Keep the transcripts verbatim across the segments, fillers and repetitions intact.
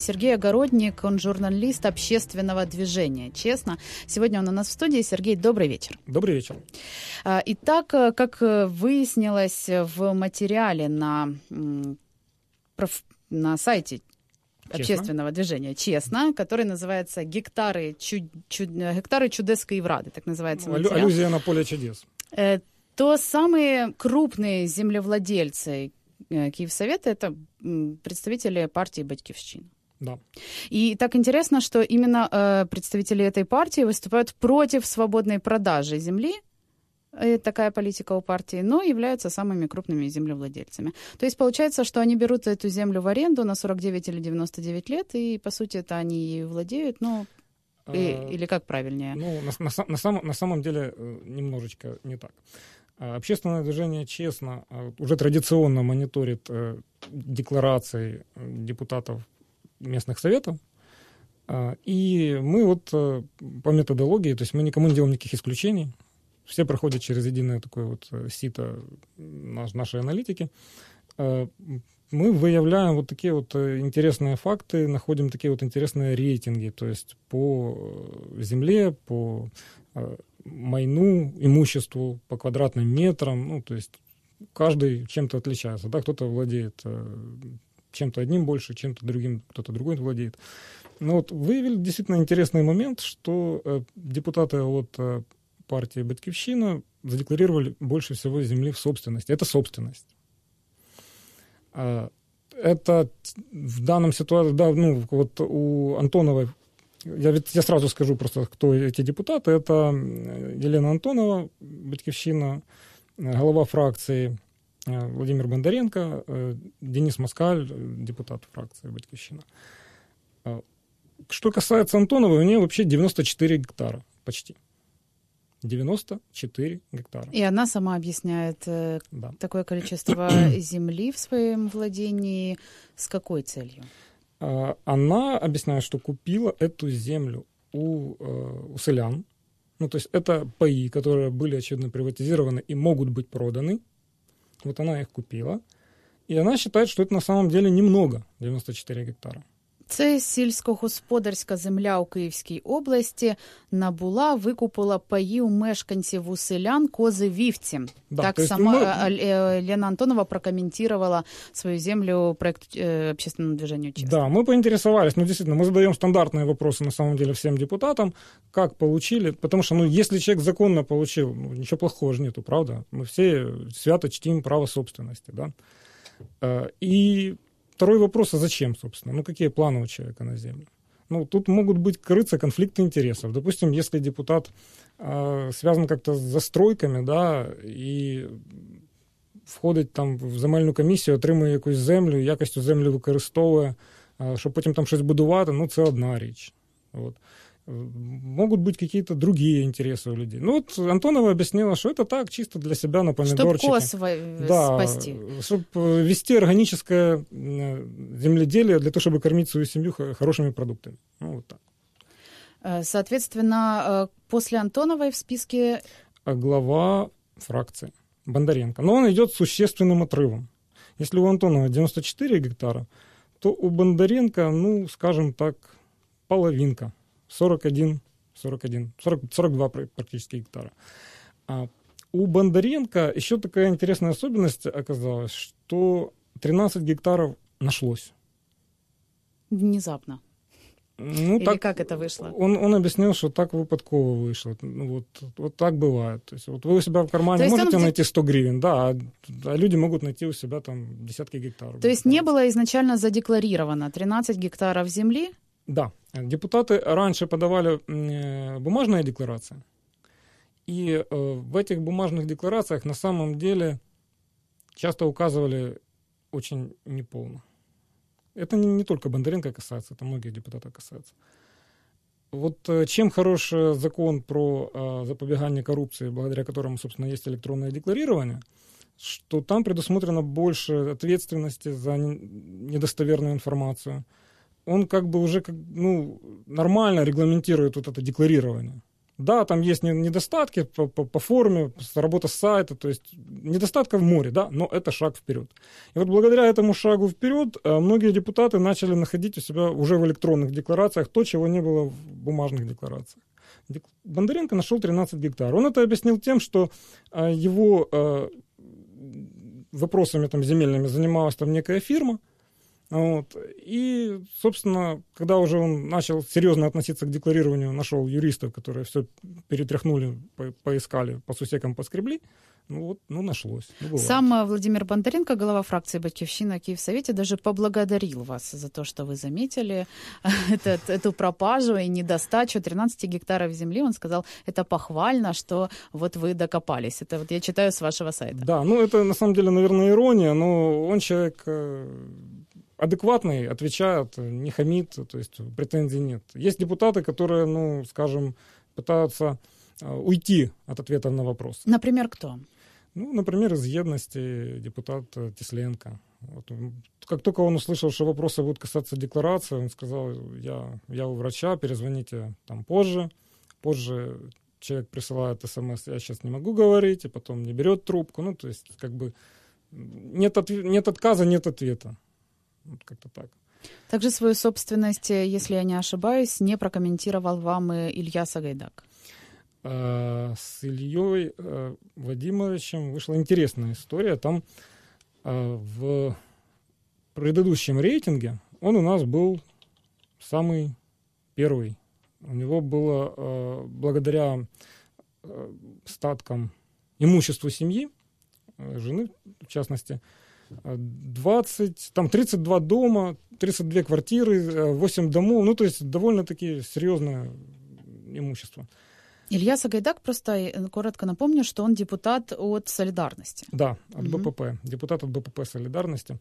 Сергей Огородник, он журналист общественного движения «Честно». Сегодня он у нас в студии. Сергей, добрый вечер. Добрый вечер. Итак, как выяснилось в материале на, на сайте общественного движения «Честно», который называется «Гектары, чуд... Чуд... Гектары чудес Киеврады», так называется материал. Аллюзия на поле чудес. То самые крупные землевладельцы Киевсовета — это представители партии «Батьківщина». Да. И так интересно, что именно э, представители этой партии выступают против свободной продажи земли. Такая политика у партии, но являются самыми крупными землевладельцами. То есть получается, что они берут эту землю в аренду на сорок девять или девяносто девять лет, и, по сути, это они ею владеют, ну, а, и, или как правильнее? Ну, на, на, на, самом, на самом деле немножечко не так. Общественное движение «Честно» уже традиционно мониторит декларации депутатов местных советов, и мы вот по методологии, то есть мы никому не делаем никаких исключений, все проходят через единое такое вот сито нашей аналитики. Мы выявляем вот такие вот интересные факты, находим такие вот интересные рейтинги, то есть по земле, по майну, имуществу, по квадратным метрам, ну, то есть каждый чем-то отличается, да, кто-то владеет чем-то одним больше, чем-то другим, кто-то другой владеет. Но вот выявили действительно интересный момент, что депутаты от партии «Батьківщина» задекларировали больше всего земли в собственности. Это собственность. Это в данном ситуации, да, ну, вот у Антоновой, я, ведь, я сразу скажу просто, кто эти депутаты. Это Елена Антонова, «Батьківщина», глава фракции Владимир Бондаренко, Денис Москаль, депутат фракции «Батьківщина». Что касается Антоновой, у нее вообще девяносто четыре гектара почти. девяносто четыре гектара. И она сама объясняет э, да. такое количество земли в своем владении. С какой целью? Она объясняет, что купила эту землю у, у селян. Ну, то есть это паи, которые были, очевидно, приватизированы и могут быть проданы. Вот она их купила. И она считает, что это на самом деле немного, девяносто четыре гектара. Це сільськогосподарська земля у Київській області набула, викупила паї у мешканців, у селян Кози-Вівці. Да, так сама мы... Лена Антонова прокомментировала свою землю проект э, общественному движению «Честно». Да, мы поинтересовались, ну, действительно, мы задаем стандартные вопросы, на самом деле, всем депутатам, как получили, потому что, ну, если человек законно получил, ну, ничего плохого же нету, правда? Мы все свято чтим право собственности, да? И... Второй вопрос, а зачем, собственно? Ну, какие планы у человека на землю? Ну, тут могут быть крыться конфликты интересов. Допустим, если депутат э, связан как-то с застройками, да, і входить там в земельну комісію, отримує якусь землю, якістю землю використовує, э, щоб потім там щось будувати, ну, це одна річ. Вот. Могут быть какие-то другие интересы у людей. Ну вот Антонова объяснила, что это так, чисто для себя на помидорчике. Чтобы коз да, спасти. Чтобы вести органическое земледелие для того, чтобы кормить свою семью хорошими продуктами. Ну, вот так. Соответственно, после Антоновой в списке... Глава фракции Бондаренко. Но он идет с существенным отрывом. Если у Антонова девяносто четыре гектара, то у Бондаренко, ну, скажем так, половинка. сорок один, сорок один, сорок, сорок два практически гектара. А у Бондаренко еще такая интересная особенность оказалась, что тринадцать гектаров нашлось. Внезапно. Ну, Или так, как это вышло? Он, он объяснил, что так выпадково вышло. Ну, вот, вот так бывает. То есть, вот вы у себя в кармане можете он... найти сто гривен, да, а, а люди могут найти у себя там десятки гектаров. То есть не было изначально задекларировано тринадцать гектаров земли? Да. Депутаты раньше подавали бумажные декларации, и в этих бумажных декларациях на самом деле часто указывали очень неполно. Это не, не только Бондаренко касается, это многих депутатов касается. Вот чем хорош закон про запобегание коррупции, благодаря которому, собственно, есть электронное декларирование, что там предусмотрено больше ответственности за недостоверную информацию. Он как бы уже ну, нормально регламентирует вот это декларирование. Да, там есть недостатки по, по, по форме, работа с сайта, то есть недостатков в море, да, но это шаг вперед. И вот благодаря этому шагу вперед многие депутаты начали находить у себя уже в электронных декларациях то, чего не было в бумажных декларациях. Бондаренко нашел тринадцать гектар. Он это объяснил тем, что его вопросами там, земельными занималась там некая фирма. Вот. И, собственно, когда уже он начал серьезно относиться к декларированию, нашел юристов, которые все перетряхнули, по- поискали, по сусекам поскребли, ну вот, ну нашлось. Ну, сам Владимир Бондаренко, глава фракции «Батьківщина» в Киевсовете, даже поблагодарил вас за то, что вы заметили этот, эту пропажу и недостачу тринадцати гектаров земли. Он сказал, это похвально, что вот вы докопались. Это вот я читаю с вашего сайта. Да, ну это на самом деле, наверное, ирония, но он человек адекватный, отвечает, не хамит, то есть претензий нет. Есть депутаты, которые, ну, скажем, пытаются уйти от ответов на вопросы. Например, кто? Ну, например, из едности депутат Тесленко. Вот. Как только он услышал, что вопросы будут касаться декларации, он сказал, я, я у врача, перезвоните там позже. Позже человек присылает смс, я сейчас не могу говорить, и потом не берет трубку. Ну, то есть, как бы, нет, отв- нет отказа, нет ответа. Вот как-то так. Также свою собственность, если я не ошибаюсь, не прокомментировал вам и Илья Сагайдак. С Ильей Вадимовичем вышла интересная история. Там в предыдущем рейтинге он у нас был самый первый. У него было, благодаря статкам, имуществу семьи, жены в частности, двадцать, там тридцать два дома, тридцать две квартиры, восемь домов, ну то есть довольно-таки серьезное имущество. Илья Сагайдак, просто коротко напомню, что он депутат от «Солидарности». Да, от угу. БПП, депутат от БПП «Солидарности».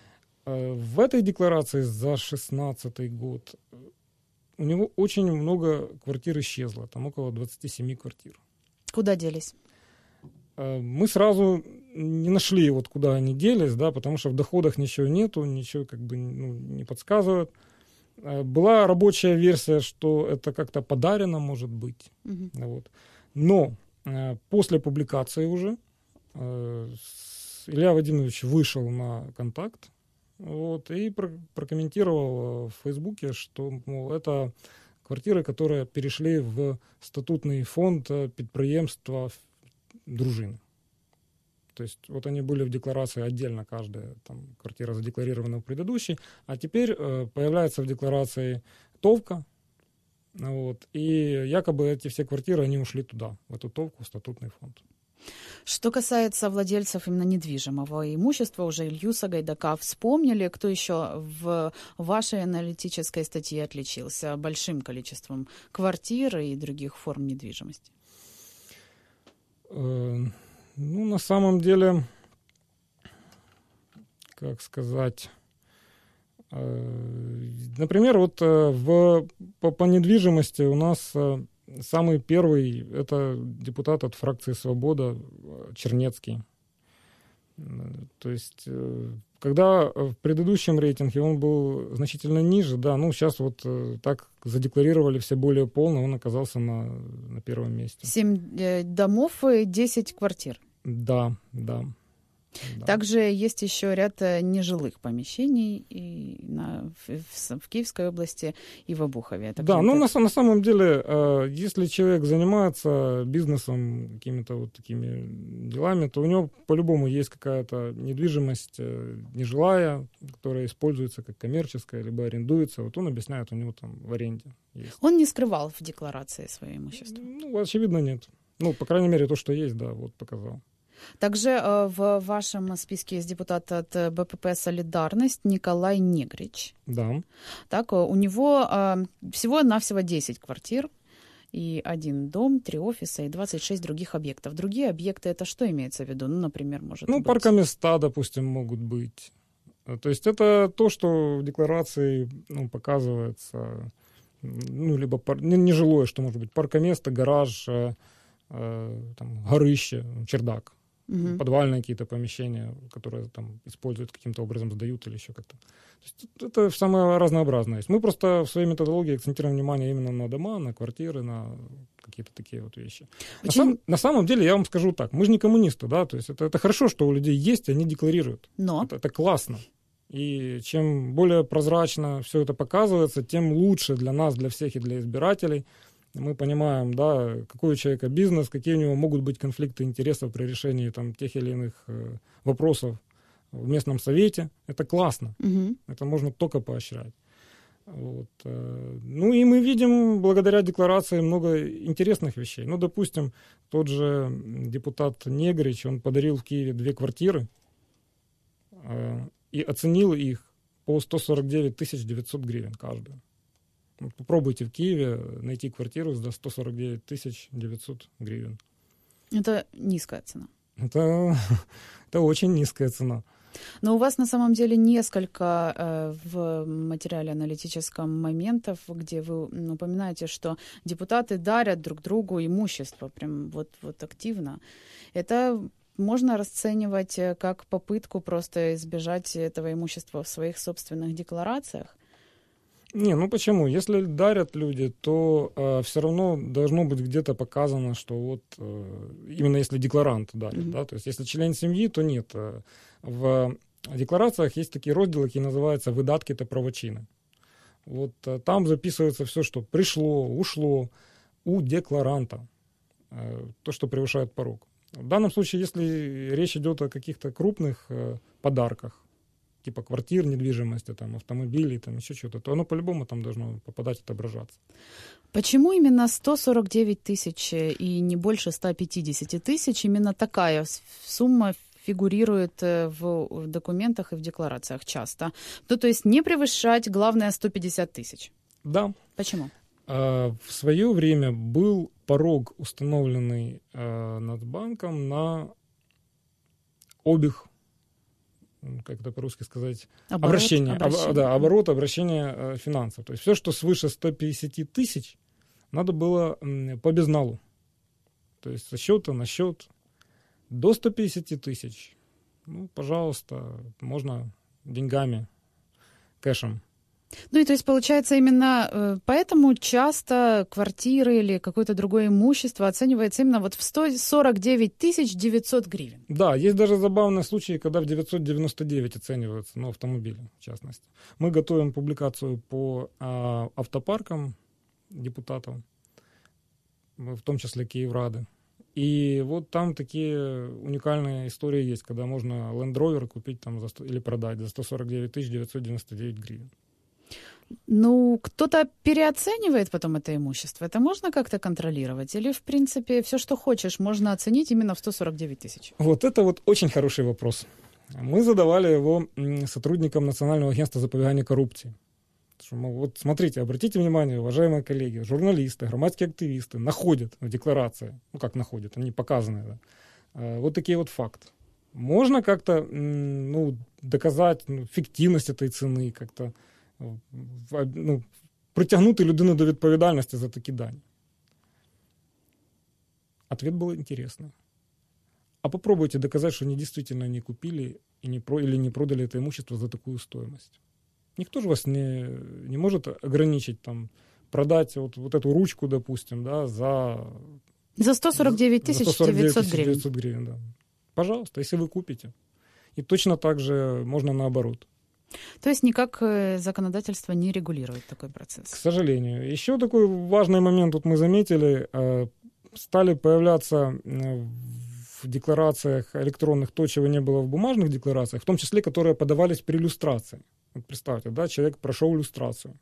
В этой декларации за шестнадцатый год у него очень много квартир исчезло, там около двадцать семь квартир. Куда делись? Мы сразу не нашли, вот куда они делись, да, потому что в доходах ничего нету, ничего как бы ну, не подсказывает. Была рабочая версия, что это как-то подарено, может быть. Uh-huh. Вот. Но э, после публикации уже э, Илья Вадимович вышел на контакт вот, и про- прокомментировал в Фейсбуке, что мол, это квартиры, которые перешли в статутный фонд підприємства дружины. То есть вот они были в декларации отдельно, каждая там, квартира задекларирована в предыдущей, а теперь э, появляется в декларации ТОВКа, вот, и якобы эти все квартиры, они ушли туда, в эту ТОВКу, в статутный фонд. Что касается владельцев именно недвижимого имущества, уже Илью Сагайдака вспомнили. Кто еще в вашей аналитической статье отличился большим количеством квартир и других форм недвижимости? Э- Ну, на самом деле, как сказать, э, например, вот э, в, по, по недвижимости у нас э, самый первый – это депутат от фракции «Свобода» Чернецкий. То есть, э, когда в предыдущем рейтинге он был значительно ниже, да, ну, сейчас вот э, так задекларировали все более полно, он оказался на, на первом месте. Семь э, домов и десять квартир. Да, да. Да. Также есть еще ряд нежилых помещений и на, в, в Киевской области и в Обухове. Да, ну на, на самом деле, если человек занимается бизнесом, какими-то вот такими делами, то у него по-любому есть какая-то недвижимость нежилая, которая используется как коммерческая, либо арендуется. Вот он объясняет, у него там в аренде есть. Он не скрывал в декларации свое имущество? Ну, очевидно, нет. Ну, по крайней мере, то, что есть, да, вот показал. Также э, в вашем списке есть депутат от БПП «Солидарность» Николай Негрич. Да. Так, у него э, всего-навсего десять квартир и один дом, три офиса и двадцать шесть других объектов. Другие объекты, это что имеется в виду? Ну, например, может ну, быть... Ну, паркоместа, допустим, могут быть. То есть это то, что в декларации ну, показывается, ну, либо пар... нежилое, что может быть паркоместо, гараж, э, э, там, горище, чердак. Угу. Подвальные какие-то помещения, которые там используют каким-то образом, сдают или еще как-то. То есть это самое разнообразное. Мы просто в своей методологии акцентируем внимание именно на дома, на квартиры, на какие-то такие вот вещи. Очень... На, сам, на самом деле, я вам скажу так, мы же не коммунисты, да, то есть это, это хорошо, что у людей есть, и они декларируют. Но... Это, это классно. И чем более прозрачно все это показывается, тем лучше для нас, для всех и для избирателей. Мы понимаем, да, какой у человека бизнес, какие у него могут быть конфликты интересов при решении там, тех или иных э, вопросов в местном совете. Это классно. Угу. Это можно только поощрять. Вот. Ну и мы видим благодаря декларации много интересных вещей. Ну, допустим, тот же депутат Негрич, он подарил в Киеве две квартиры э, и оценил их по сто сорок девять тысяч девятьсот гривен каждую. Попробуйте в Киеве найти квартиру за сто сорок девять тысяч девятьсот гривен. Это низкая цена. Это, это очень низкая цена. Но у вас на самом деле несколько э, в материале аналитическом моментов, где вы ну, упоминаете, что депутаты дарят друг другу имущество, прям вот, вот активно. Это можно расценивать как попытку просто избежать этого имущества в своих собственных декларациях? Не, ну почему? Если дарят люди, то э, все равно должно быть где-то показано, что вот э, именно если декларант дарит, mm-hmm. да, то есть если член семьи, то нет. В декларациях есть такие разделы, которые называются «выдатки та правочины». Вот э, там записывается все, что пришло, ушло у декларанта, э, то, что превышает порог. В данном случае, если речь идет о каких-то крупных э, подарках, типа квартир, недвижимости, там, автомобилей, там, еще что-то, то оно по-любому там должно попадать, отображаться. Почему именно сто сорок девять тысяч и не больше ста пятидесяти тысяч, именно такая сумма фигурирует в документах и в декларациях часто? Ну, то есть не превышать, главное, сто пятьдесят тысяч? Да. Почему? В свое время был порог, установленный Нацбанком на обег, как это по-русски сказать, оборот, обращение, обращение. Об, да, оборот, обращение э, финансов. То есть все, что свыше ста пятидесяти тысяч, надо было м, по безналу. То есть со счета на счет. До ста пятидесяти тысяч, ну, пожалуйста, можно деньгами, кэшем. Ну и то есть получается именно э, поэтому часто квартиры или какое-то другое имущество оценивается именно вот в сто сорок девять тысяч девятьсот гривен. Да, есть даже забавные случаи, когда в девятьсот девяносто девять оцениваются, ну, автомобили в частности. Мы готовим публикацию по а, автопаркам депутатов, в том числе Киеврады. И вот там такие уникальные истории есть, когда можно Land Rover купить там за сто, или продать за сто сорок девять тысяч девятьсот девяносто девять гривен. Ну, кто-то переоценивает потом это имущество. Это можно как-то контролировать? Или, в принципе, все, что хочешь, можно оценить именно в сто сорок девять тысяч? Вот это вот очень хороший вопрос. Мы задавали его сотрудникам Национального агентства запобегания коррупции. Что, мол, вот смотрите, обратите внимание, уважаемые коллеги, журналисты, громадские активисты находят в декларации, ну как находят, они показаны, да, вот такие вот факты. Можно как-то ну, доказать ну, фіктивність этой цены, как-то ну, притягнути людину до відповідальності за такі дані? Ответ был интересный. А попробуйте доказать, что они действительно не купили и не про, или не продали это имущество за такую стоимость. Никто же вас не, не может ограничить, там, продать вот, вот эту ручку, допустим, да, за... За сто сорок девять тысяч девятьсот гривен. девятьсот гривен, да. Пожалуйста, если вы купите. И точно так же можно наоборот. То есть никак законодательство не регулирует такой процесс? К сожалению. Еще такой важный момент тут мы заметили. Стали появляться в декларациях электронных то, чего не было в бумажных декларациях, в том числе, которые подавались при иллюстрации. Вот представьте, да, человек прошел иллюстрацию.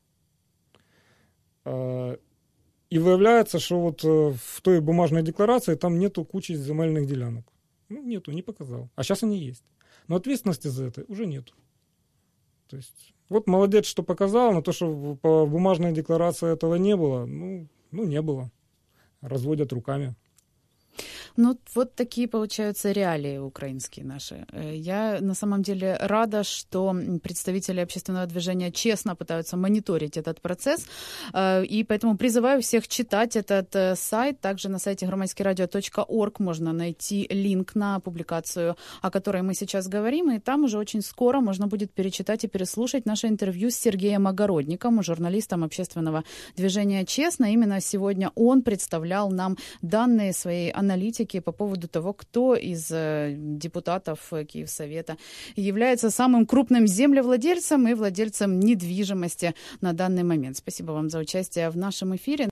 И выявляется, что вот в той бумажной декларации там нету кучи земельных делянок. Ну, нету, не показал. А сейчас они есть. Но ответственности за это уже нету. То есть, вот молодец, что показал, но то, что по бумажной декларации этого не было, ну, ну не было. Разводят руками. Ну, вот такие, получаются, реалии украинские наши. Я, на самом деле, рада, что представители общественного движения честно пытаются мониторить этот процесс, и поэтому призываю всех читать этот сайт. Также на сайте громадскийрадио точка орг можно найти линк на публикацию, о которой мы сейчас говорим, и там уже очень скоро можно будет перечитать и переслушать наше интервью с Сергеем Огородником, журналистом общественного движения «Честно». Именно сегодня он представлял нам данные своей аналитики по поводу того, кто из депутатов Киевсовета является самым крупным землевладельцем и владельцем недвижимости на данный момент. Спасибо вам за участие в нашем эфире.